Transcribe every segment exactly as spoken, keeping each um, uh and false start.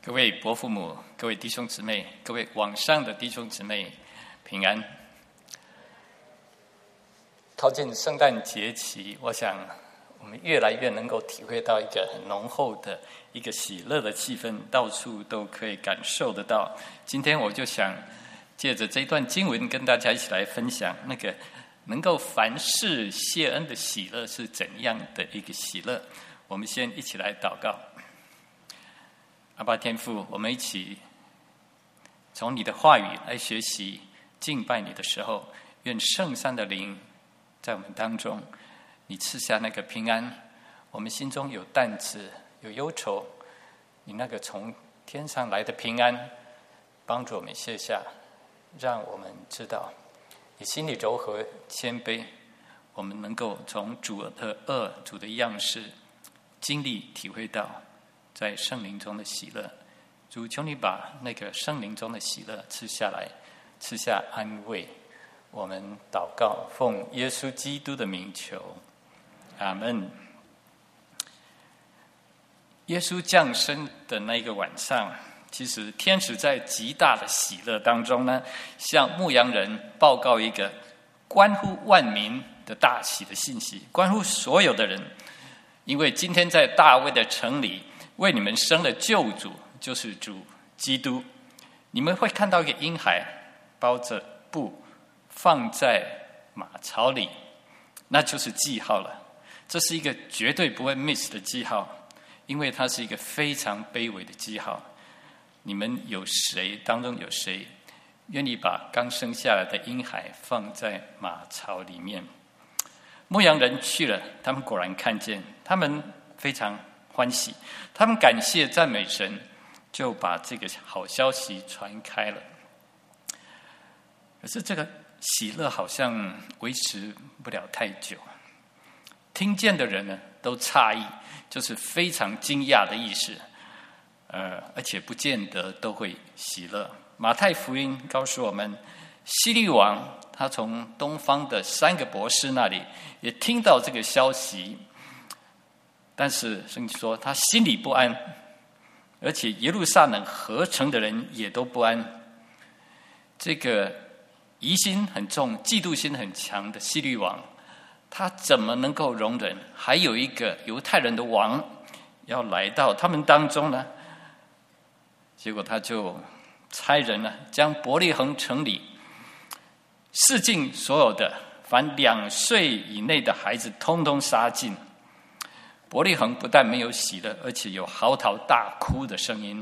各位伯父母、各位弟兄姊妹、各位网上的弟兄姊妹，平安！靠近圣诞节期，我想我们越来越能够体会到一个很浓厚的一个喜乐的气氛，到处都可以感受得到。今天我就想借着这段经文跟大家一起来分享，那个能够凡事谢恩的喜乐是怎样的一个喜乐。我们先一起来祷告。阿爸天父，我们一起从你的话语来学习敬拜你的时候，愿圣善的灵在我们当中，你赐下那个平安。我们心中有担子有忧愁，你那个从天上来的平安帮助我们卸下，让我们知道你心里柔和谦卑，我们能够从主的恶主的样式经历体会到在圣灵中的喜乐。主，求你把那个圣灵中的喜乐赐下来，赐下安慰。我们祷告，奉耶稣基督的名求，阿们。耶稣降生的那个晚上，其实天使在极大的喜乐当中呢，向牧羊人报告一个关乎万民的大喜的信息，关乎所有的人。因为今天在大卫的城里为你们生了救主，就是主基督。你们会看到一个婴孩包着布放在马槽里，那就是记号了。这是一个绝对不会 miss 的记号，因为它是一个非常卑微的记号。你们有谁当中有谁愿意把刚生下来的婴孩放在马槽里面？牧羊人去了，他们果然看见，他们非常欢喜，他们感谢赞美神，就把这个好消息传开了。可是这个喜乐好像维持不了太久，听见的人呢都诧异，就是非常惊讶的意思，呃，而且不见得都会喜乐。马太福音告诉我们，希律王他从东方的三个博士那里也听到这个消息，但是圣经说他心里不安，而且耶路撒冷合城的人也都不安。这个疑心很重、嫉妒心很强的希律王，他怎么能够容忍还有一个犹太人的王要来到他们当中呢？结果他就差人呢，将伯利恒城里四境所有的凡两岁以内的孩子通通杀尽。伯利恒不但没有喜乐，而且有嚎啕大哭的声音。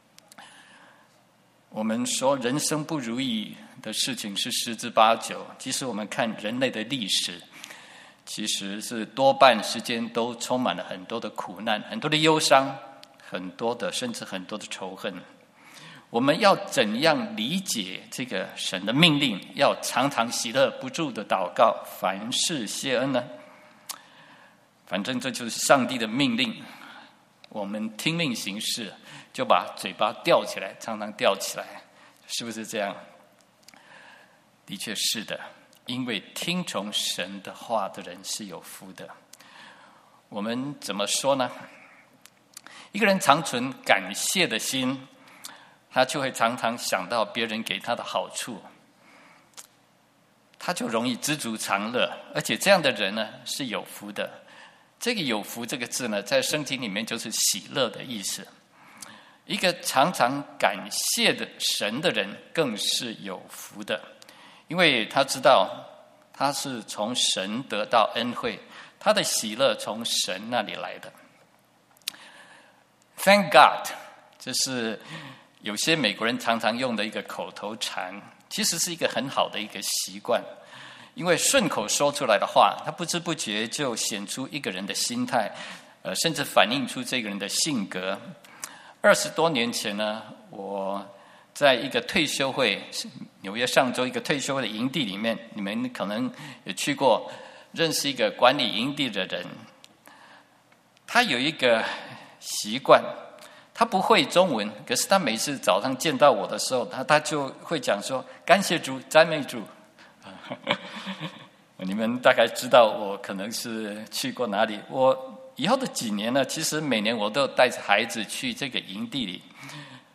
我们说人生不如意的事情是十之八九，其实我们看人类的历史，其实是多半时间都充满了很多的苦难，很多的忧伤，很多的甚至很多的仇恨。我们要怎样理解这个神的命令，要常常喜乐不住的祷告，凡事谢恩呢？反正这就是上帝的命令，我们听命行事，就把嘴巴吊起来，常常吊起来，是不是这样？的确是的，因为听从神的话的人是有福的。我们怎么说呢？一个人常存感谢的心，他就会常常想到别人给他的好处，他就容易知足常乐，而且这样的人呢是有福的。这个有福这个字呢，在圣经里面就是喜乐的意思。一个常常感谢的神的人更是有福的，因为他知道他是从神得到恩惠，他的喜乐从神那里来的。 Thank God， 这是有些美国人常常用的一个口头禅，其实是一个很好的一个习惯。因为顺口说出来的话，他不知不觉就显出一个人的心态，呃，甚至反映出这个人的性格。二十多年前呢，我在一个退休会，纽约上州一个退休会的营地里面，你们可能也去过，认识一个管理营地的人。他有一个习惯，他不会中文，可是他每次早上见到我的时候，他他就会讲说：“感谢主，赞美主。”你们大概知道我可能是去过哪里。我以后的几年呢，其实每年我都带着孩子去这个营地里，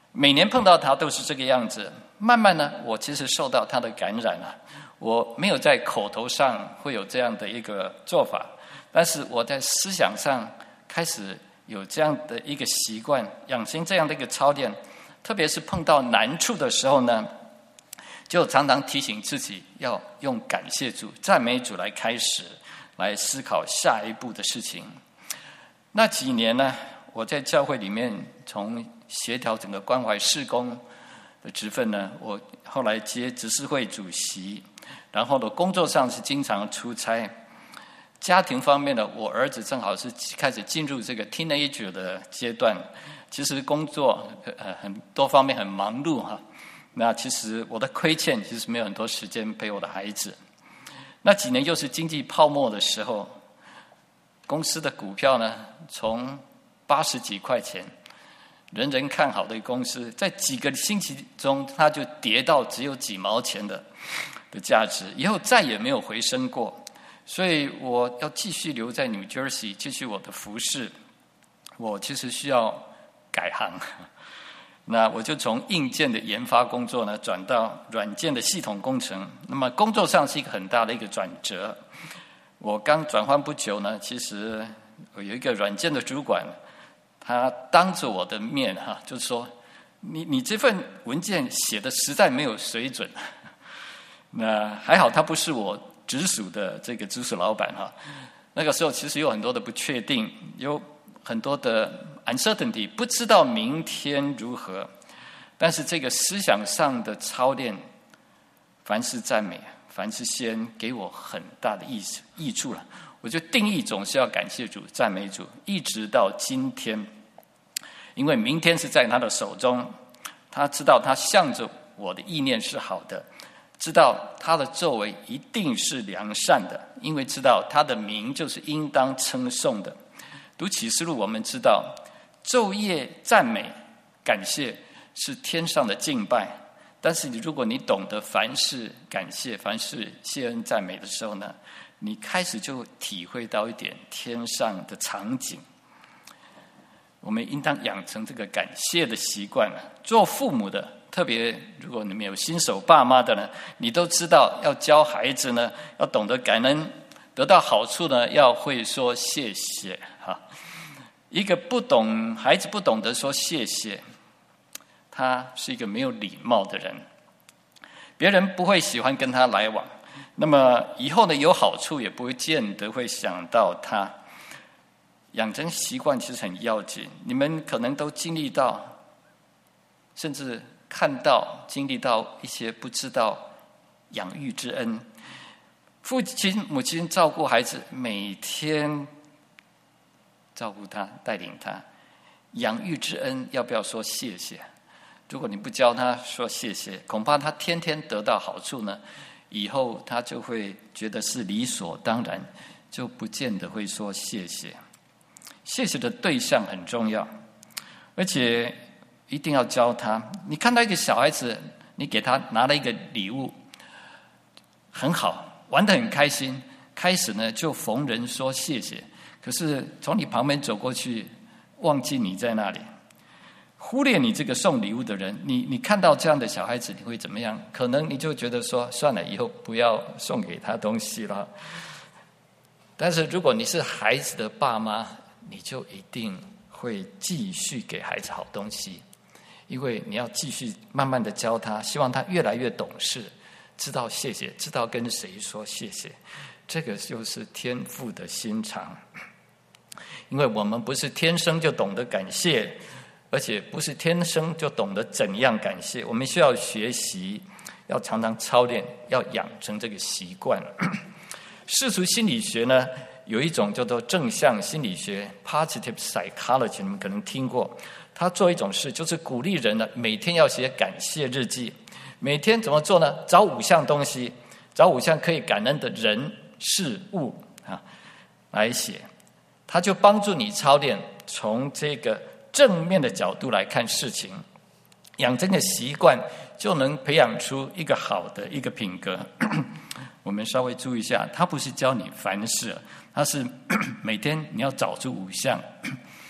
每年碰到他都是这个样子。慢慢呢，我其实受到他的感染了。我没有在口头上会有这样的一个做法，但是我在思想上开始有这样的一个习惯，养成这样的一个操练。特别是碰到难处的时候呢，就常常提醒自己要用感谢主、赞美主来开始，来思考下一步的事情。那几年呢，我在教会里面从协调整个关怀事工的职分呢，我后来接执事会主席，然后呢，工作上是经常出差。家庭方面呢，我儿子正好是开始进入这个 teenager 的阶段，其实工作呃很多方面很忙碌哈。那其实我的亏欠，其实没有很多时间陪我的孩子。那几年又是经济泡沫的时候，公司的股票呢，从八十几块钱，人人看好的公司，在几个星期中，它就跌到只有几毛钱的的价值，以后再也没有回升过。所以我要继续留在 New Jersey 继续我的服事，我其实需要改行。那我就从硬件的研发工作呢，转到软件的系统工程。那么工作上是一个很大的一个转折。我刚转换不久呢，其实有一个软件的主管，他当着我的面哈，就是说你你这份文件写的实在没有水准。那还好他不是我直属的这个直属老板哈。那个时候其实有很多的不确定，有很多的 uncertainty， 不知道明天如何。但是这个思想上的操练，凡是赞美，凡是先给我很大的益益处了。我就定义总是要感谢主、赞美主，一直到今天。因为明天是在他的手中，他知道他向着我的意念是好的，知道他的作为一定是良善的，因为知道他的名就是应当称颂的。读启示录我们知道，昼夜赞美感谢是天上的敬拜，但是如果你懂得凡事感谢、凡事谢恩赞美的时候呢，你开始就体会到一点天上的场景。我们应当养成这个感谢的习惯。做父母的，特别如果你们有新手爸妈的呢，你都知道要教孩子呢，要懂得感恩，得到好处呢，要会说谢谢哈。一个不懂孩子不懂得说谢谢，他是一个没有礼貌的人，别人不会喜欢跟他来往，那么以后呢有好处也不会见得会想到他。养成习惯其实很要紧，你们可能都经历到，甚至看到经历到一些不知道养育之恩。父亲母亲照顾孩子，每天照顾他带领他，养育之恩要不要说谢谢？如果你不教他说谢谢，恐怕他天天得到好处呢，以后他就会觉得是理所当然，就不见得会说谢谢。谢谢的对象很重要，而且一定要教他。你看到一个小孩子，你给他拿了一个礼物，很好，玩得很开心，开始呢就逢人说谢谢，可是从你旁边走过去，忘记你在那里，忽略你这个送礼物的人，你你看到这样的小孩子，你会怎么样？可能你就觉得说，算了，以后不要送给他东西了。但是如果你是孩子的爸妈，你就一定会继续给孩子好东西，因为你要继续慢慢的教他，希望他越来越懂事，知道谢谢，知道跟谁说谢谢。这个就是天父的心肠。因为我们不是天生就懂得感谢，而且不是天生就懂得怎样感谢，我们需要学习，要常常操练，要养成这个习惯。世俗心理学呢，有一种叫做正向心理学 （positive psychology）， 你们可能听过。他做一种事，就是鼓励人呢每天要写感谢日记。每天怎么做呢？找五项东西，找五项可以感恩的人、事物啊来写。他就帮助你操练从这个正面的角度来看事情，养成的习惯就能培养出一个好的一个品格。我们稍微注意一下，他不是教你凡事，他是每天你要找出五项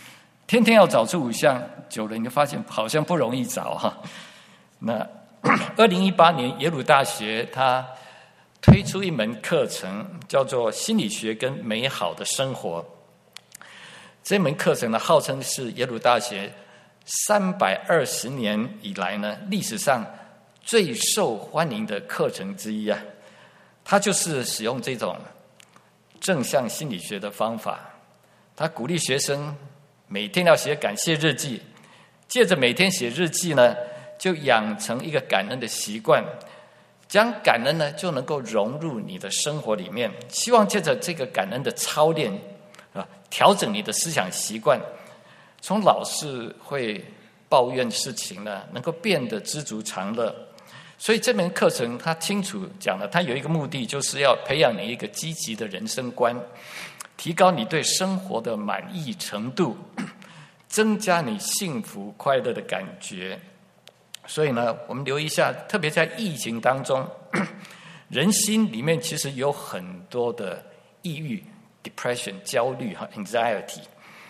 天天要找出五项，久了你就发现好像不容易找哈。那二零一八年耶鲁大学它推出一门课程，叫做心理学跟美好的生活。这门课程呢，号称是耶鲁大学三百二十年以来呢历史上最受欢迎的课程之一啊。它就是使用这种正向心理学的方法，他鼓励学生每天要写感谢日记，借着每天写日记呢，就养成一个感恩的习惯，将感恩呢就能够融入你的生活里面。希望借着这个感恩的操练啊，调整你的思想习惯，从老是会抱怨事情呢，能够变得知足常乐。所以这门课程它清楚讲了，它有一个目的，就是要培养你一个积极的人生观，提高你对生活的满意程度，增加你幸福快乐的感觉。所以呢，我们留意一下，特别在疫情当中，人心里面其实有很多的抑郁 depression 焦虑和 anxiety，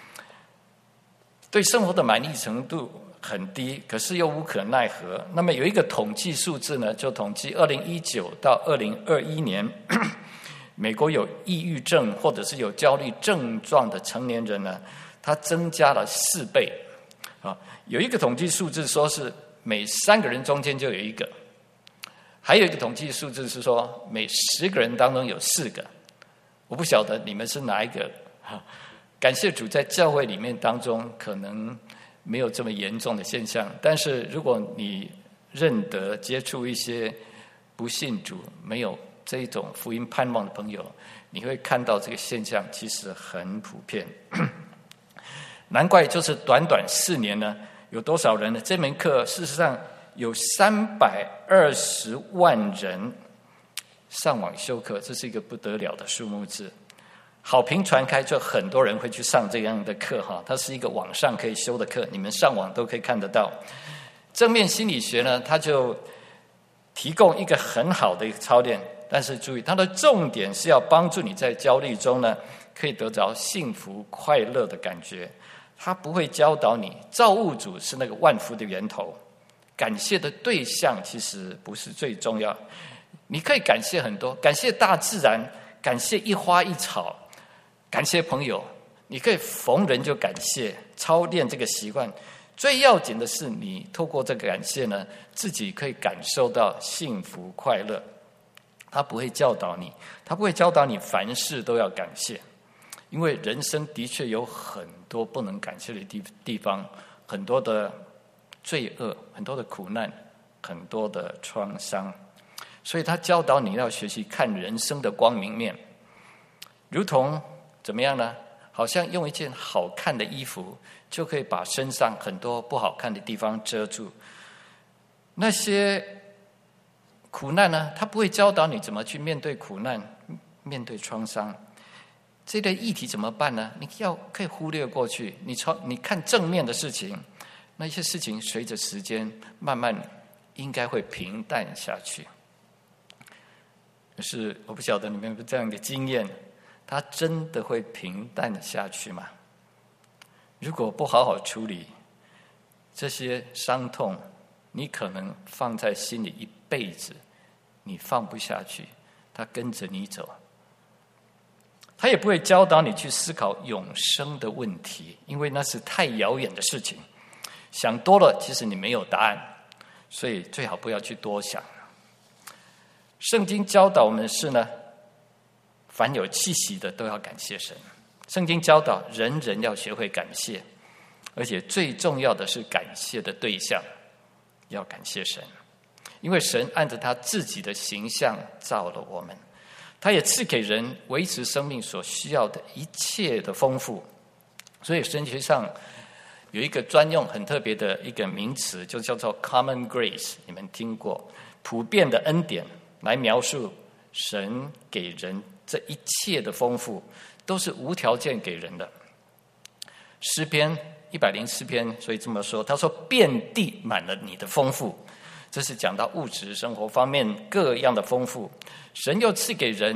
对生活的满意程度很低，可是又无可奈何。那么有一个统计数字呢，就统计二零一九到二零二一年，美国有抑郁症或者是有焦虑症状的成年人呢，他增加了四倍啊。有一个统计数字说是每三个人中间就有一个，还有一个统计数字是说每十个人当中有四个。我不晓得你们是哪一个。感谢主，在教会里面当中可能没有这么严重的现象，但是如果你认得接触一些不信主、没有这种福音盼望的朋友，你会看到这个现象其实很普遍。难怪就是短短四年呢，有多少人呢？这门课事实上有三百二十万人上网修课，这是一个不得了的数目字。好评传开，就很多人会去上这样的课哈。它是一个网上可以修的课，你们上网都可以看得到。正面心理学呢，它就提供一个很好的一个操练，但是注意，它的重点是要帮助你在焦虑中呢，可以得着幸福快乐的感觉。它不会教导你造物主是那个万福的源头，感谢的对象其实不是最重要。你可以感谢很多，感谢大自然，感谢一花一草，感谢朋友，你可以逢人就感谢，操练这个习惯。最要紧的是，你透过这个感谢呢，自己可以感受到幸福快乐。他不会教导你，他不会教导你凡事都要感谢，因为人生的确有很多不能感谢的地地方，很多的罪恶，很多的苦难，很多的创伤。所以他教导你要学习看人生的光明面，如同怎么样呢？好像用一件好看的衣服，就可以把身上很多不好看的地方遮住。那些苦难呢，他不会教导你怎么去面对苦难，面对创伤。这类议题怎么办呢？你要可以忽略过去，你从你看正面的事情，那些事情随着时间慢慢应该会平淡下去。可是我不晓得你们有没有这样的经验，它真的会平淡下去吗？如果不好好处理这些伤痛，你可能放在心里一辈子，你放不下去，它跟着你走。他也不会教导你去思考永生的问题，因为那是太遥远的事情，想多了其实你没有答案，所以最好不要去多想。圣经教导我们的是呢，凡有气息的都要感谢神。圣经教导人人要学会感谢，而且最重要的是感谢的对象要感谢神，因为神按着他自己的形象造了我们，他也赐给人维持生命所需要的一切的丰富。所以神学上有一个专用很特别的一个名词，就叫做 common grace， 你们听过，普遍的恩典，来描述神给人这一切的丰富，都是无条件给人的。诗篇一百零四篇，所以这么说，他说遍地满了你的丰富，这是讲到物质生活方面各样的丰富。神又赐给人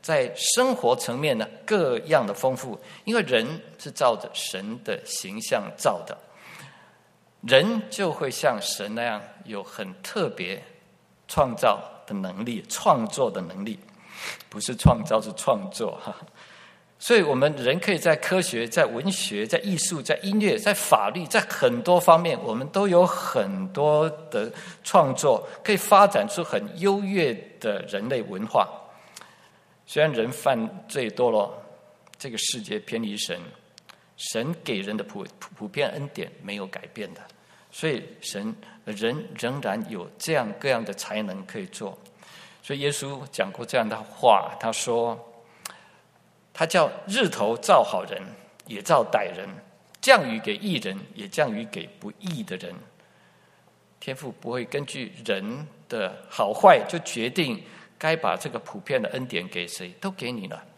在生活层面呢各样的丰富，因为人是照着神的形象造的，人就会像神那样有很特别创造的能力，创作的能力，不是创造是创作哈。所以我们人可以在科学、在文学、在艺术、在音乐、在法律，在很多方面，我们都有很多的创作，可以发展出很优越的人类文化。虽然人犯罪多了，这个世界偏离神，神给人的普普遍恩典没有改变的，所以神人仍然有这样各样的才能可以做。所以耶稣讲过这样的话，他说他叫日头照好人也照歹人，降雨给义人也降雨给不义的人。天父不会根据人的好坏就决定该把这个普遍的恩典给谁，都给你了。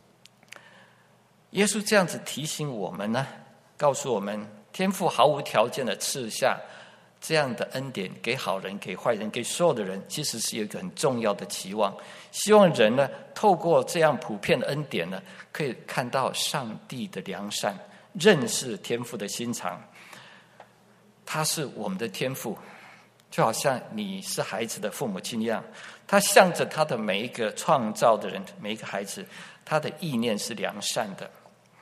耶稣这样子提醒我们呢，告诉我们天父毫无条件的赐下这样的恩典给好人给坏人给所有的人，其实是有一个很重要的期望，希望人呢透过这样普遍的恩典呢，可以看到上帝的良善，认识天父的心肠。他是我们的天父，就好像你是孩子的父母亲一样，他向着他的每一个创造的人，每一个孩子，他的意念是良善的。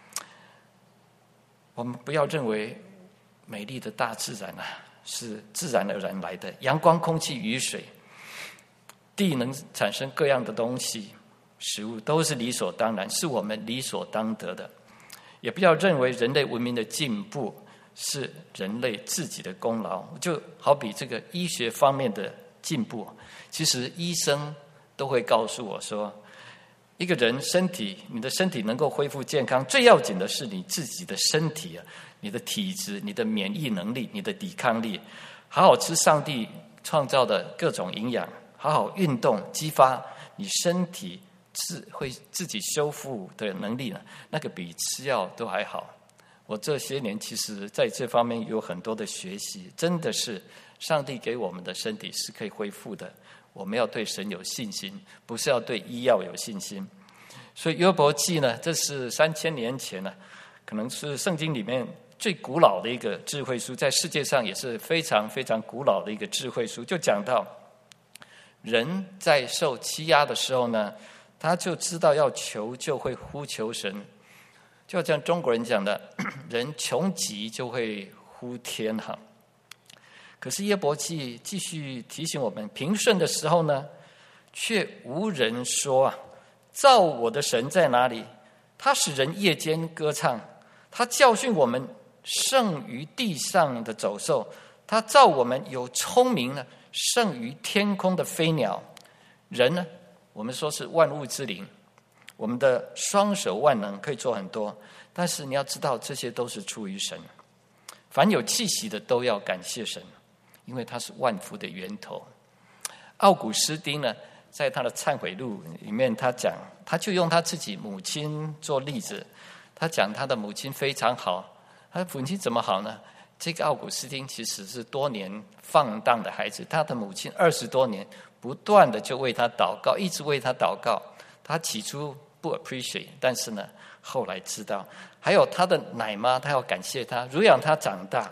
我们不要认为美丽的大自然啊是自然而然来的，阳光、空气、雨水，地能产生各样的东西，食物都是理所当然，是我们理所当得的。也不要认为人类文明的进步是人类自己的功劳，就好比这个医学方面的进步，其实医生都会告诉我说，一个人身体，你的身体能够恢复健康，最要紧的是你自己的身体啊，你的体质、你的免疫能力、你的抵抗力，好好吃上帝创造的各种营养，好好运动，激发你身体自会自己修复的能力呢，那个比吃药都还好。我这些年其实在这方面有很多的学习，真的是上帝给我们的身体是可以恢复的，我们要对神有信心，不是要对医药有信心。所以约伯记呢，这是三千年前呢，可能是圣经里面最古老的一个智慧书，在世界上也是非常非常古老的一个智慧书。就讲到人在受欺压的时候呢，他就知道要求就会呼求神，就像中国人讲的，人穷极就会呼天哈。可是约伯记继续提醒我们，平顺的时候呢，却无人说啊，造我的神在哪里？他使人夜间歌唱，他教训我们胜于地上的走兽，他造我们有聪明呢，胜于天空的飞鸟。人呢，我们说是万物之灵，我们的双手万能，可以做很多，但是你要知道，这些都是出于神。凡有气息的都要感谢神，因为他是万福的源头。奥古斯丁呢，在他的忏悔录里面，他讲，他就用他自己母亲做例子，他讲他的母亲非常好。他的母亲怎么好呢？这个奥古斯丁其实是多年放荡的孩子，他的母亲二十多年不断的就为他祷告，一直为他祷告。他起初不 appreciate， 但是呢，后来知道。还有他的奶妈，他要感谢他，乳养他长大。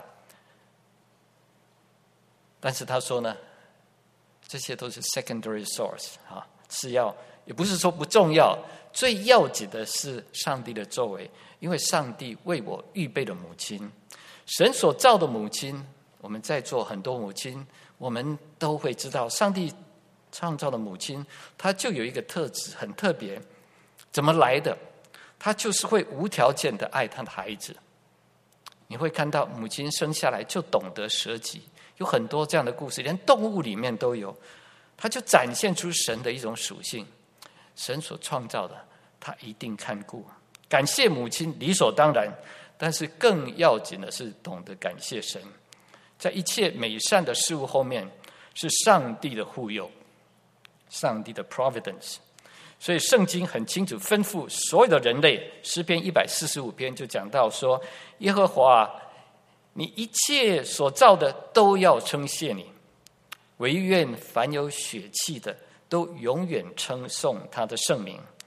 但是他说呢，这些都是 secondary source 啊，次要，也不是说不重要，最要紧的是上帝的作为，因为上帝为我预备了母亲，神所造的母亲，我们在座很多母亲，我们都会知道，上帝创造的母亲，她就有一个特质很特别，怎么来的？她就是会无条件的爱她的孩子。你会看到母亲生下来就懂得舍己，有很多这样的故事，连动物里面都有。它就展现出神的一种属性，神所创造的，他一定看顾。感谢母亲理所当然，但是更要紧的是懂得感谢神。在一切美善的事物后面，是上帝的护佑，上帝的 providence。所以圣经很清楚吩咐所有的人类，诗篇一百四十五篇就讲到说，耶和华，你一切所造的都要称谢你，唯愿凡有血气的都永远称颂他的圣名。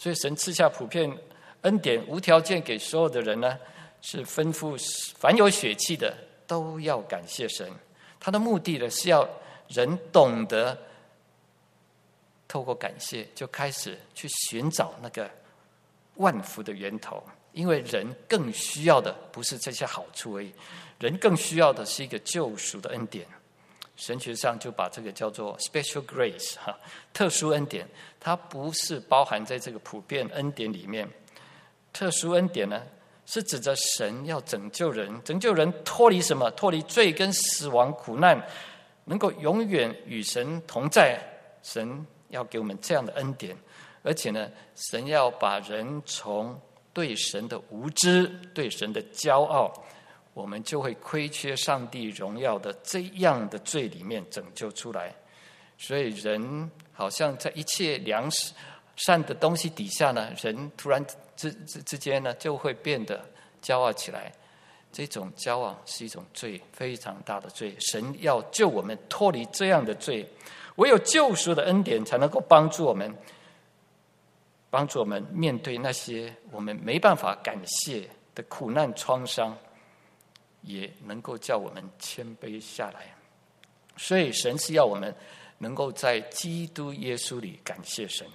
所以神赐下普遍恩典，无条件给所有的人呢，是吩咐凡有血气的都要感谢神。他的目的呢，是要人懂得透过感谢，就开始去寻找那个万福的源头。因为人更需要的不是这些好处而已，人更需要的是一个救赎的恩典。神学上就把这个叫做 special grace 哈，特殊恩典，它不是包含在这个普遍恩典里面。特殊恩典呢，是指着神要拯救人，拯救人脱离什么？脱离罪跟死亡苦难，能够永远与神同在。神要给我们这样的恩典，而且呢，神要把人从对神的无知、对神的骄傲，我们就会亏缺上帝荣耀的这样的罪里面拯救出来。所以人好像在一切良善的东西底下呢，人突然之之之间呢，就会变得骄傲起来。这种骄傲是一种罪，非常大的罪。神要救我们脱离这样的罪，唯有救赎的恩典才能够帮助我们，帮助我们面对那些我们没办法感谢的苦难创伤，也能够叫我们谦卑下来。所以神是要我们能够在基督耶稣里感谢神。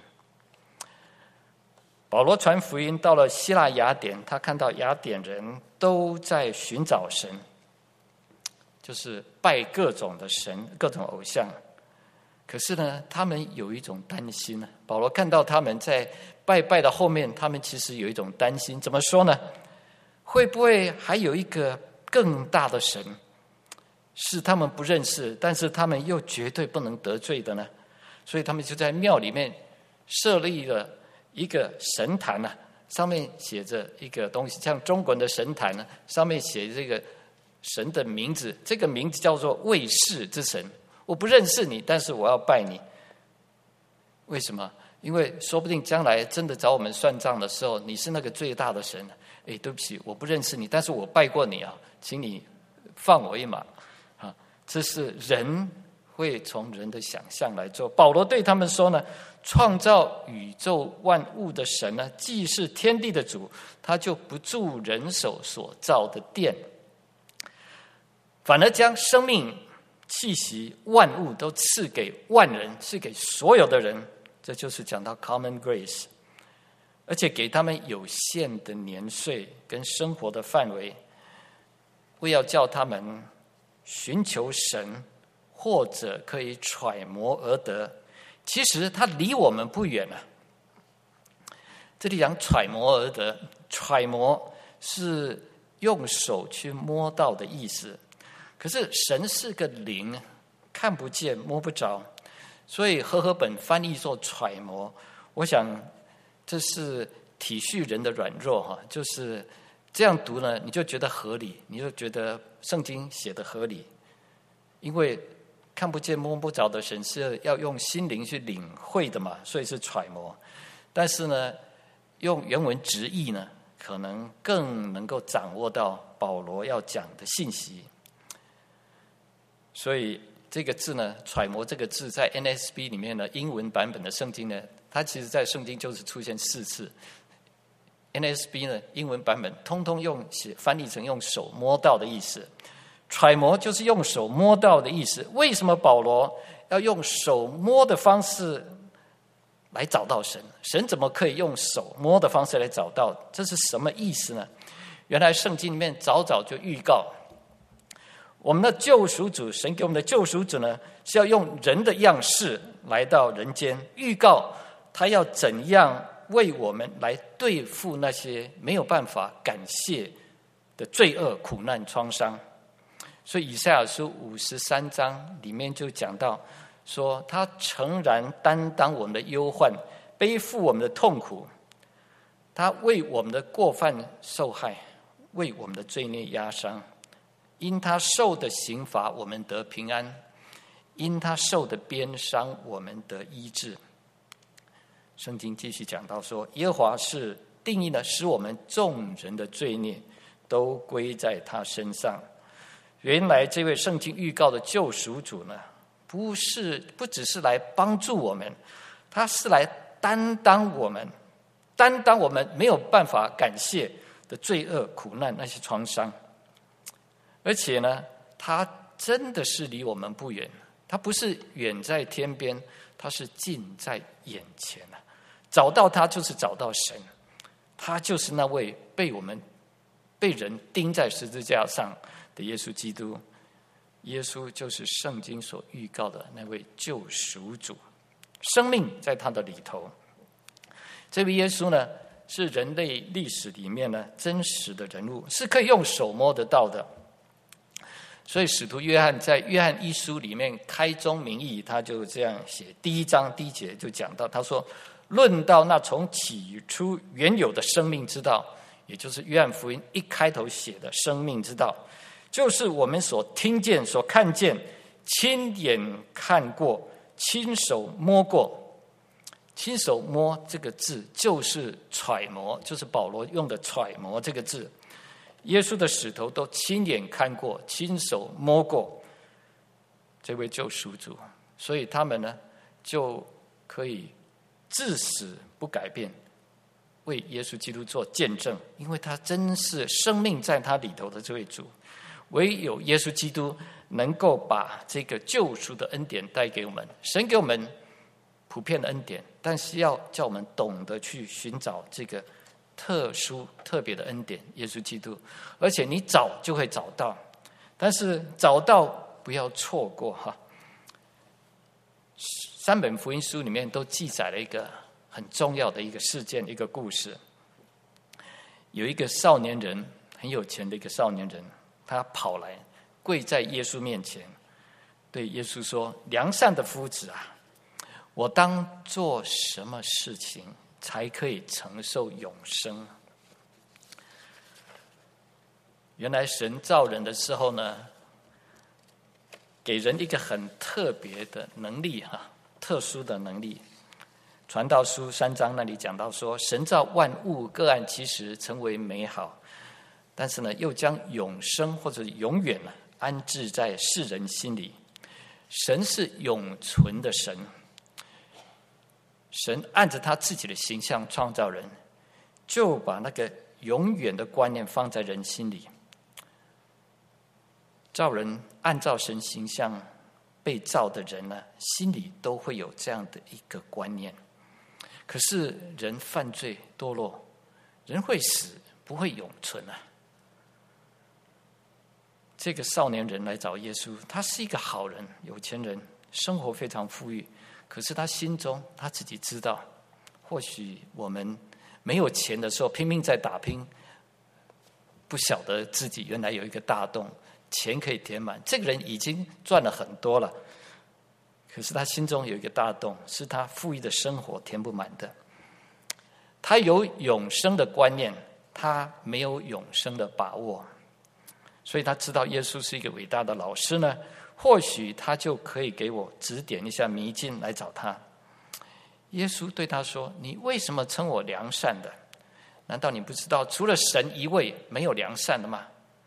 保罗传福音到了希腊雅典，他看到雅典人都在寻找神，就是拜各种的神、各种偶像。可是呢，他们有一种担心。保罗看到他们在拜拜的后面，他们其实有一种担心。怎么说呢？会不会还有一个更大的神，是他们不认识，但是他们又绝对不能得罪的呢？所以他们就在庙里面设立了一个神坛啊，上面写着一个东西，像中国人的神坛呢，上面写这个神的名字，这个名字叫做卫士之神。我不认识你，但是我要拜你。为什么？因为说不定将来真的找我们算账的时候，你是那个最大的神。哎，对不起，我不认识你，但是我拜过你啊，请你放我一马啊！这是人会从人的想象来做。保罗对他们说呢，创造宇宙万物的神呢，既是天地的主，他就不住人手所造的殿，反而将生命、气息、万物都赐给万人，赐给所有的人。这就是讲到 common grace， 而且给他们有限的年岁跟生活的范围，为要叫他们寻求神，或者可以揣摩而得。其实他离我们不远啊。这里讲揣摩而得，揣摩是用手去摸到的意思。可是神是个灵，看不见摸不着，所以和合本翻译作揣摩，我想这是体恤人的软弱哈，就是这样读呢，你就觉得合理，你就觉得圣经写的合理，因为看不见摸不着的神是要用心灵去领会的嘛，所以是揣摩。但是呢，用原文直译呢，可能更能够掌握到保罗要讲的信息。所以这个字呢，揣摩这个字在 N S B 里面呢，英文版本的圣经呢，它其实在圣经就是出现四次。N S B 呢，英文版本通通用写翻译成用手摸到的意思。揣摩就是用手摸到的意思。为什么保罗要用手摸的方式来找到神？神怎么可以用手摸的方式来找到？这是什么意思呢？原来圣经里面早早就预告，我们的救赎主，神给我们的救赎主呢，是要用人的样式来到人间，预告他要怎样为我们来对付那些没有办法感谢的罪恶、苦难、创伤。所以以赛亚书五十三章里面就讲到说，他诚然担当我们的忧患，背负我们的痛苦，他为我们的过犯受害，为我们的罪孽压伤。因他受的刑罚，我们得平安；因他受的鞭伤，我们得医治。圣经继续讲到说，耶和华是定义了，使我们众人的罪孽都归在他身上。原来这位圣经预告的救赎主呢，不是不只是来帮助我们，他是来担当我们担当我们没有办法感谢的罪恶、苦难、那些创伤。而且呢，他真的是离我们不远，他不是远在天边，他是近在眼前啊！找到他就是找到神，他就是那位被我们被人钉在十字架上的耶稣基督。耶稣就是圣经所预告的那位救赎主，生命在他的里头。这位耶稣呢，是人类历史里面呢真实的人物，是可以用手摸得到的。所以使徒约翰在约翰一书里面开宗明义，他就这样写，第一章第一节就讲到，他说：论到那从起初原有的生命之道，也就是约翰福音一开头写的生命之道，就是我们所听见、所看见、亲眼看过、亲手摸过。亲手摸这个字就是揣摩，就是保罗用的揣摩这个字。耶稣的使徒都亲眼看过、亲手摸过这位救赎主，所以他们呢就可以至死不改变，为耶稣基督做见证，因为他真是生命在他里头的这位主。唯有耶稣基督能够把这个救赎的恩典带给我们，神给我们普遍的恩典，但是要叫我们懂得去寻找这个特殊特别的恩典，耶稣基督。而且你找就会找到，但是找到不要错过哈。三本福音书里面都记载了一个很重要的一个事件，一个故事。有一个少年人，很有钱的一个少年人，他跑来跪在耶稣面前，对耶稣说：良善的夫子啊，我当做什么事情才可以承受永生？原来神造人的时候呢，给人一个很特别的能力哈，特殊的能力。传道书三章那里讲到说，神造万物各按其时成为美好，但是呢，又将永生或者永远呢安置在世人心里。神是永存的神。神按着他自己的形象创造人，就把那个永远的观念放在人心里。造人按照神形象被造的人呢，心里都会有这样的一个观念。可是人犯罪堕落，人会死，不会永存啊。这个少年人来找耶稣，他是一个好人，有钱人，生活非常富裕。可是他心中他自己知道，或许我们没有钱的时候拼命在打拼，不晓得自己原来有一个大洞，钱可以填满。这个人已经赚了很多了，可是他心中有一个大洞，是他富裕的生活填不满的。他有永生的观念，他没有永生的把握，所以他知道耶稣是一个伟大的老师呢，或许他就可以给我指点一下迷津来找他。耶稣对他说：你为什么称我良善的？难道你不知道除了神一位没有良善的吗？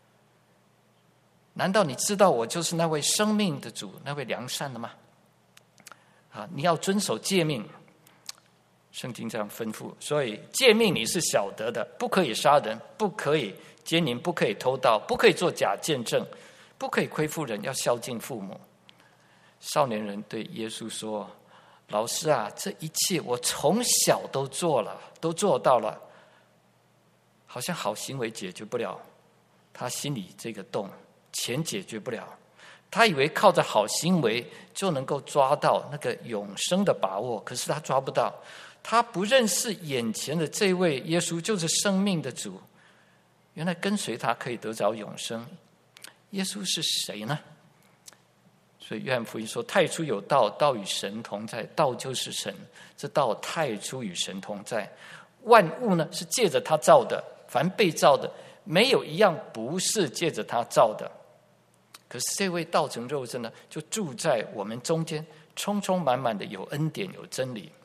难道你知道我就是那位生命的主，那位良善的吗？啊，你要遵守诫命，圣经这样吩咐。所以诫命你是晓得的，不可以杀人，不可以奸淫，不可以偷盗，不可以做假见证，不可以亏负人，要孝敬父母。少年人对耶稣说：老师啊，这一切我从小都做了，都做到了。好像好行为解决不了他心里这个洞，钱解决不了。他以为靠着好行为就能够抓到那个永生的把握，可是他抓不到。他不认识眼前的这位耶稣就是生命的主，原来跟随他可以得着永生。耶稣是谁呢？所以约翰福音说：太初有道，道与神同在，道就是神，这道太初与神同在。万物呢是借着他造的，凡被造的没有一样不是借着他造的。可是这位道成肉身呢，就住在我们中间，充充满满的有恩典有真理。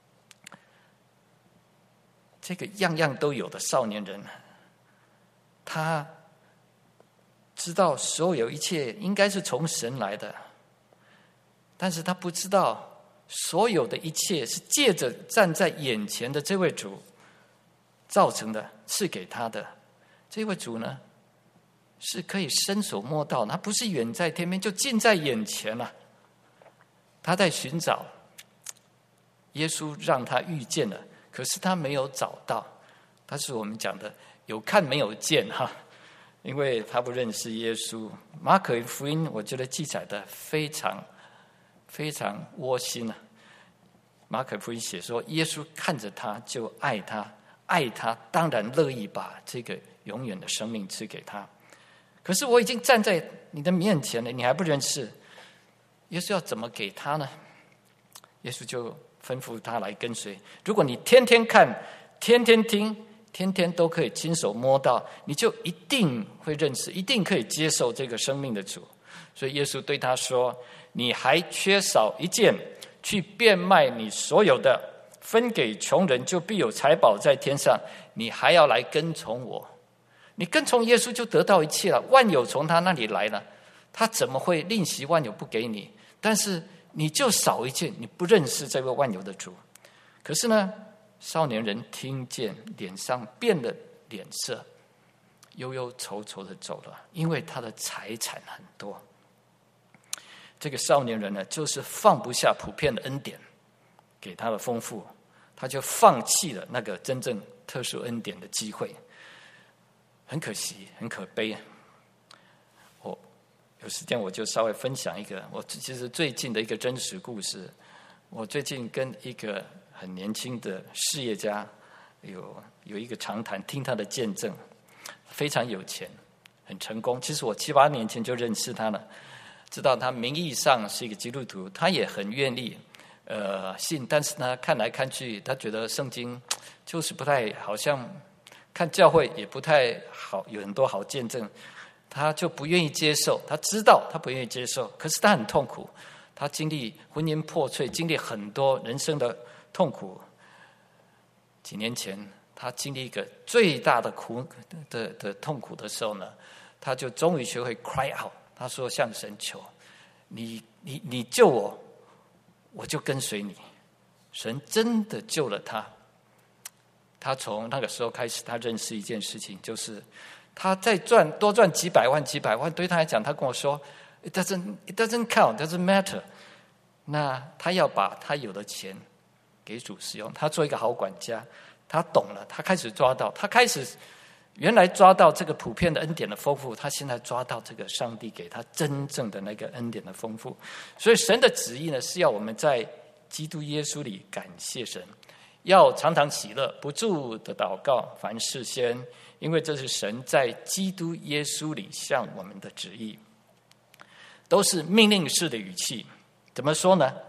这个样样都有的少年人，他知道所有一切应该是从神来的，但是他不知道所有的一切是借着站在眼前的这位主造成的，赐给他的这位主呢，是可以伸手摸到，他不是远在天边，就近在眼前了、啊。他在寻找，耶稣让他遇见了，可是他没有找到。他是我们讲的有看没有见哈，因为他不认识耶稣。马可福音我觉得记载的非常非常窝心啊。马可福音写说，耶稣看着他就爱他，爱他当然乐意把这个永远的生命赐给他。可是我已经站在你的面前了，你还不认识，耶稣要怎么给他呢？耶稣就吩咐他来跟随。如果你天天看，天天听，天天都可以亲手摸到，你就一定会认识，一定可以接受这个生命的主。所以耶稣对他说，你还缺少一件，去变卖你所有的，分给穷人，就必有财宝在天上。你还要来跟从我。你跟从耶稣就得到一切了，万有从他那里来了，他怎么会吝惜万有不给你？但是你就少一件，你不认识这位万有的主。可是呢，少年人听见，脸上变了脸色，忧忧愁愁的走了，因为他的财产很多。这个少年人呢，就是放不下普遍的恩典给他的丰富，他就放弃了那个真正特殊恩典的机会。很可惜，很可悲。我有时间我就稍微分享一个我其实最近的一个真实故事。我最近跟一个很年轻的事业家有有一个长谈，听他的见证，非常有钱，很成功。其实我七八年前就认识他了，知道他名义上是一个基督徒，他也很愿意呃信，但是呢，看来看去，他觉得圣经就是不太，好像看教会也不太好，有很多好见证，他就不愿意接受。他知道他不愿意接受，可是他很痛苦，他经历婚姻破碎，经历很多人生的痛苦。几年前，他经历一个最大的苦的的痛苦的时候呢，他就终于学会 cry out。他说：“向神求，你你你救我，我就跟随你。”神真的救了他。他从那个时候开始，他认识一件事情，就是他再赚多赚几百万、几百万，对他来讲，他跟我说 ，it doesn't it doesn't count, doesn't matter。那他要把他有的钱给主使用，他做一个好管家，他懂了，他开始抓到，他开始原来抓到这个普遍的恩典的丰富，他现在抓到这个上帝给他真正的那个恩典的丰富。所以神的旨意呢，是要我们在基督耶稣里感谢神。要常常喜乐，不住的祷告，凡事谢恩，因为这是神在基督耶稣里向我们的旨意。都是命令式的语气。怎么说呢？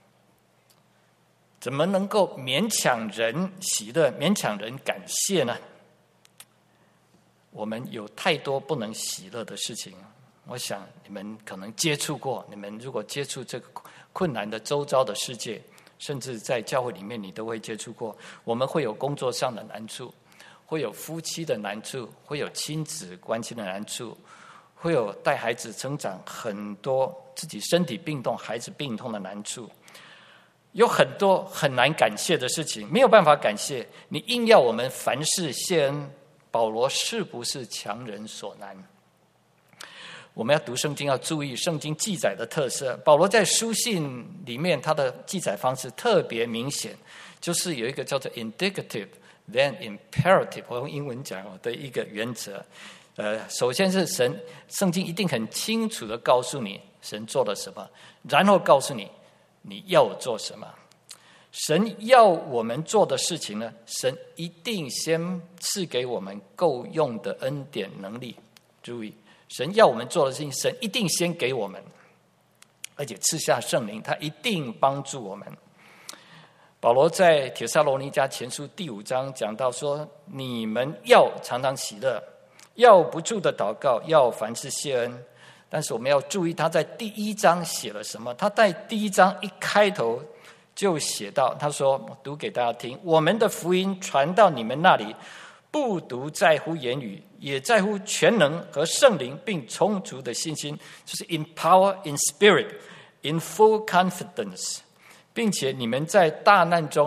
怎么能够勉强人喜乐，勉强人感谢呢？我们有太多不能喜乐的事情，我想你们可能接触过。你们如果接触这个困难的周遭的世界，甚至在教会里面，你都会接触过。我们会有工作上的难处，会有夫妻的难处，会有亲子关系的难处，会有带孩子成长很多自己身体病痛、孩子病痛的难处，有很多很难感谢的事情，没有办法感谢。你硬要我们凡事谢恩，保罗是不是强人所难？我们要读圣经，要注意圣经记载的特色。保罗在书信里面，他的记载方式特别明显，就是有一个叫做 indicative then imperative， 我用英文讲的一个原则。呃，首先是神，圣经一定很清楚的告诉你神做了什么，然后告诉你你要做什么。神要我们做的事情呢，神一定先赐给我们够用的恩典能力。注意，神要我们做的事情，神一定先给我们，而且赐下圣灵，他一定帮助我们。保罗在帖撒罗尼迦前书第五章讲到说，你们要常常喜乐，要不住的祷告，要凡事谢恩。但是我们要注意，他在第一章写了什么？他在第一章一开头就写到，他说，我读给大家听，我们的福音传到你们那里，不独在乎言语，也在乎全能和圣灵，并充足的信心，就是 in power, in spirit, in full confidence， 并且你们在大难中呢，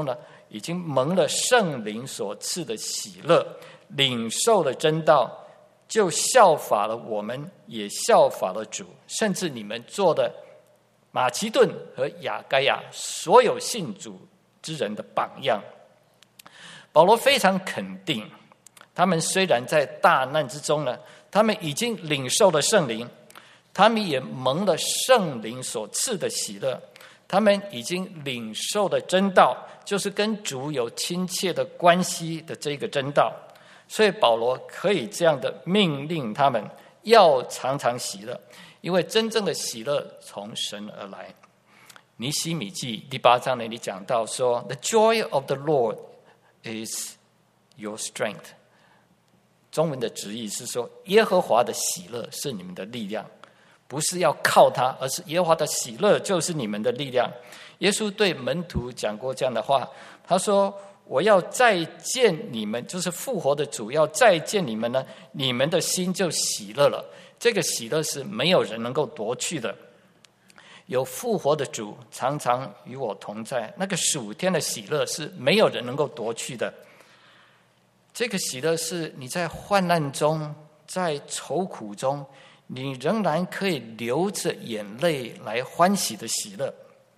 已经蒙了圣灵所赐的喜乐，领受了真道，就效法了我们，也效法了主，甚至你们做的马其顿和亚该亚所有信主之人的榜样。保罗非常肯定，他们虽然在大难之中呢，他们已经领受了圣灵，他们也蒙了圣灵所赐的喜乐，他们已经领受了真道，就是跟主有亲切的关系的这个真道。所以保罗可以这样的命令他们要常常喜乐，因为真正的喜乐从神而来。尼希米记第八章那里讲到说 The joy of the Lord is your strength。 中文的直译是说，耶和华的喜乐是你们的力量，不是要靠他，而是耶和华的喜乐就是你们的力量。耶稣对门徒讲过这样的话，他说，我要再见你们，就是复活的主要再见你们呢，你们的心就喜乐了。这个喜乐是没有人能够夺去的。有复活的主常常与我同在，那个属天的喜乐是没有人能够夺去的。这个喜乐是你在患难中，在愁苦中，你仍然可以流着眼泪来欢喜的喜乐。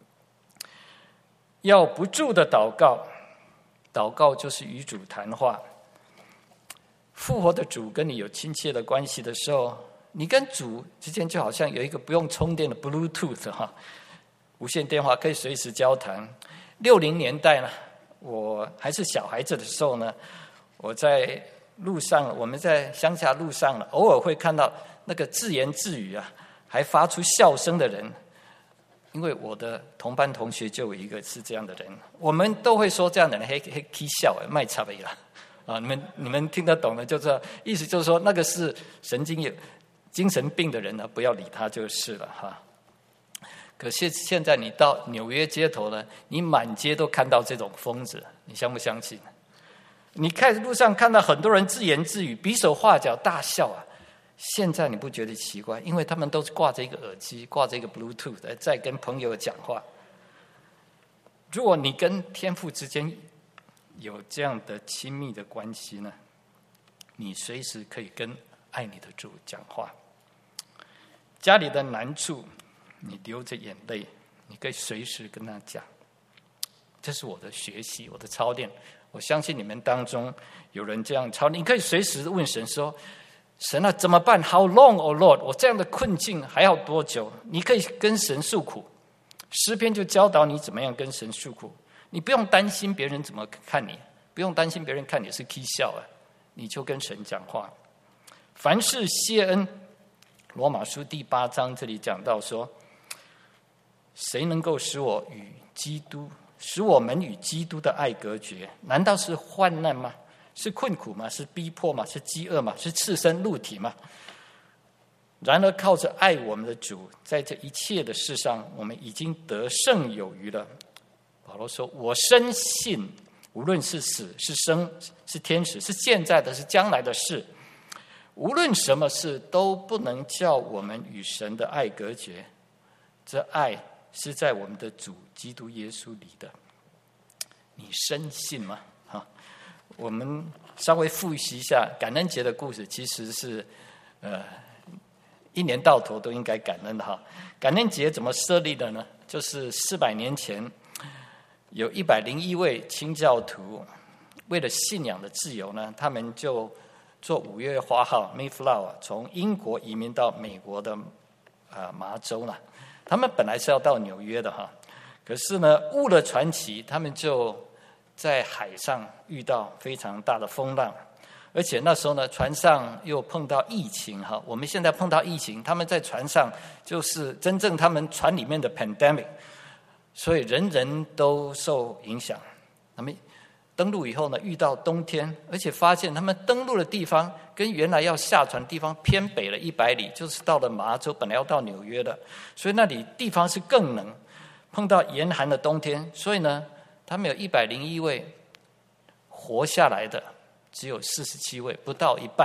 要不住的祷告，祷告就是与主谈话。复活的主跟你有亲切的关系的时候，你跟主之间就好像有一个不用充电的 Bluetooth 哈，无线电话可以随时交谈。六零年代呢，我还是小孩子的时候呢，我在路上，我们在乡下路上呢，偶尔会看到那个自言自语啊，还发出笑声的人。因为我的同班同学就有一个是这样的人，我们都会说这样的人嘿嘿嘿笑哎，卖差别了啊！你们你们听得懂的就知道，意思就是说那个是神经有精神病的人呢，不要理他就是了哈。可是现在你到纽约街头呢，你满街都看到这种疯子，你相不相信？你看路上看到很多人自言自语、比手画脚、大笑啊。现在你不觉得奇怪？因为他们都是挂着一个耳机，挂着一个 Bluetooth 在跟朋友讲话。如果你跟天父之间有这样的亲密的关系呢，你随时可以跟爱你的主讲话。家里的难处，你流着眼泪，你可以随时跟他讲。这是我的学习，我的操练。我相信你们当中有人这样操练，你可以随时问神说，神啊，怎么办 ？How long, O Lord？ 我这样的困境还要多久？你可以跟神诉苦。诗篇就教导你怎么样跟神诉苦。你不用担心别人怎么看你，不用担心别人看你是 k 笑啊，你就跟神讲话。凡事谢恩，罗马书第八章这里讲到说，谁能够使我与基督，使我们与基督的爱隔绝？难道是患难吗？是困苦吗？是逼迫吗？是饥饿吗？是赤身露体吗？然而靠着爱我们的主，在这一切的事上，我们已经得胜有余了。保罗说，我深信无论是死是生是天使，是现在的是将来的事，无论什么事都不能叫我们与神的爱隔绝。这爱是在我们的主基督耶稣里的。你深信吗？我们稍微复习一下感恩节的故事，其实是呃一年到头都应该感恩的哈。感恩节怎么设立的呢？就是四百年前，有一百零一位清教徒，为了信仰的自由呢，他们就坐五月花号 Mayflower 从英国移民到美国的呃麻州了。他们本来是要到纽约的哈，可是呢误了传奇，他们就在海上遇到非常大的风浪，而且那时候呢，船上又碰到疫情哈。我们现在碰到疫情，他们在船上就是真正他们船里面的 pandemic， 所以人人都受影响。他们登陆以后呢，遇到冬天，而且发现他们登陆的地方跟原来要下船的地方偏北了一百里，就是到了麻州，本来要到纽约的，所以那里地方是更冷，碰到严寒的冬天，所以呢，他们有一百零一位活下来的，只有四十七位，不到一半。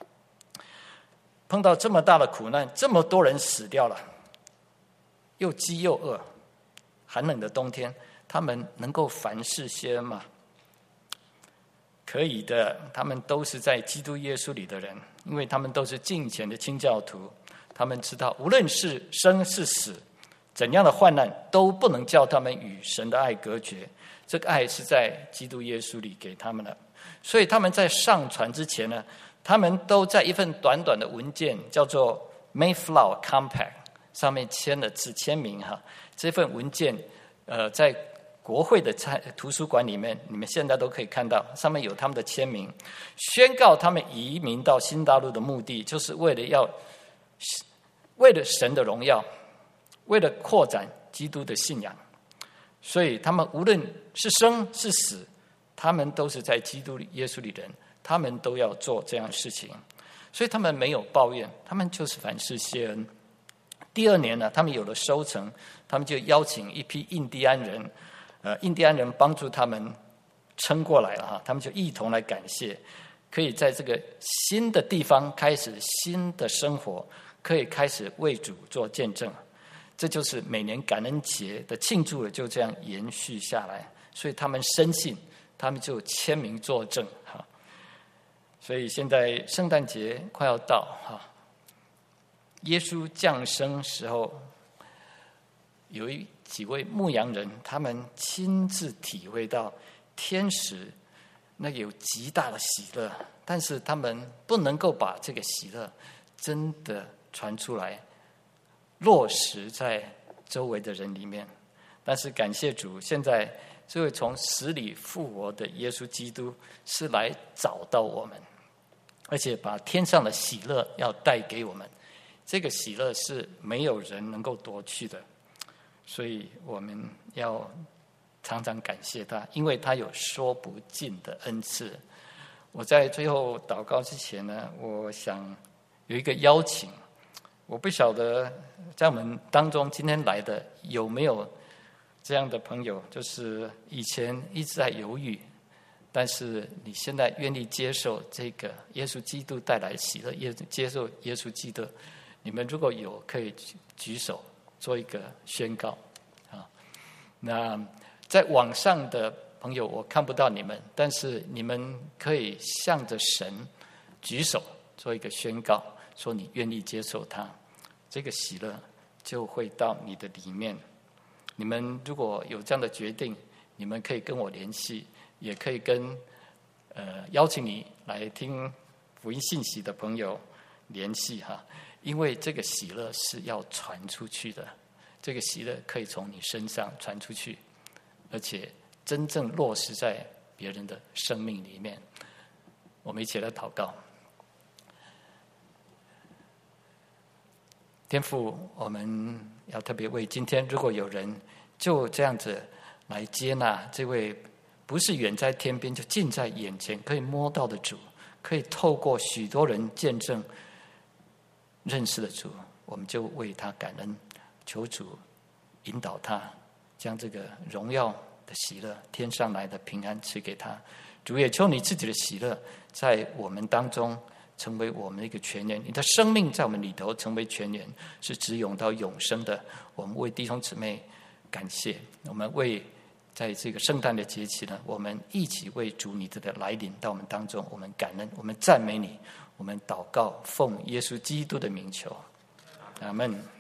碰到这么大的苦难，这么多人死掉了，又饥又饿，寒冷的冬天，他们能够凡事谢恩吗？ 可以的，他们都是在基督耶稣里的人，因为他们都是敬虔的清教徒。他们知道，无论是生是死，怎样的患难都不能叫他们与神的爱隔绝。这个爱是在基督耶稣里给他们的，所以他们在上船之前呢，他们都在一份短短的文件，叫做 Mayflower Compact 上面签了字签名哈。这份文件，呃，在国会的图书馆里面，你们现在都可以看到，上面有他们的签名，宣告他们移民到新大陆的目的，就是为了要。为了神的荣耀，为了扩展基督的信仰，所以他们无论是生是死，他们都是在基督耶稣里人，他们都要做这样的事情，所以他们没有抱怨，他们就是凡事谢恩。第二年呢，他们有了收成，他们就邀请一批印第安人，呃，印第安人帮助他们撑过来了哈，他们就一同来感谢，可以在这个新的地方开始新的生活。可以开始为主做见证，这就是每年感恩节的庆祝了，就这样延续下来。所以他们深信，他们就签名作证哈。所以现在圣诞节快要到哈，耶稣降生时候，有一几位牧羊人，他们亲自体会到天使那有极大的喜乐，但是他们不能够把这个喜乐真的传出来，落实在周围的人里面。但是感谢主，现在这位从死里复活的耶稣基督是来找到我们，而且把天上的喜乐要带给我们。这个喜乐是没有人能够夺去的，所以我们要常常感谢他，因为他有说不尽的恩赐。我在最后祷告之前呢，我想有一个邀请，我不晓得在我们当中今天来的有没有这样的朋友，就是以前一直在犹豫，但是你现在愿意接受这个耶稣基督带来喜乐，接受耶稣基督，你们如果有可以举手做一个宣告啊。那在网上的朋友我看不到你们，但是你们可以向着神举手做一个宣告，说你愿意接受他，这个喜乐就会到你的里面。你们如果有这样的决定，你们可以跟我联系，也可以跟呃邀请你来听福音信息的朋友联系哈。因为这个喜乐是要传出去的，这个喜乐可以从你身上传出去，而且真正落实在别人的生命里面。我们一起来祷告。天父，我们要特别为今天，如果有人就这样子来接纳这位不是远在天边就近在眼前可以摸到的主，可以透过许多人见证认识的主，我们就为他感恩，求主引导他，将这个荣耀的喜乐，天上来的平安赐给他。主也求你自己的喜乐在我们当中成为我们的一个泉源，你的生命在我们里头成为泉源，是直涌到永生的。我们为弟兄姊妹感谢，我们为在这个圣诞的节期呢，我们一起为主你的来临到我们当中，我们感恩，我们赞美你，我们祷告，奉耶稣基督的名求，阿们。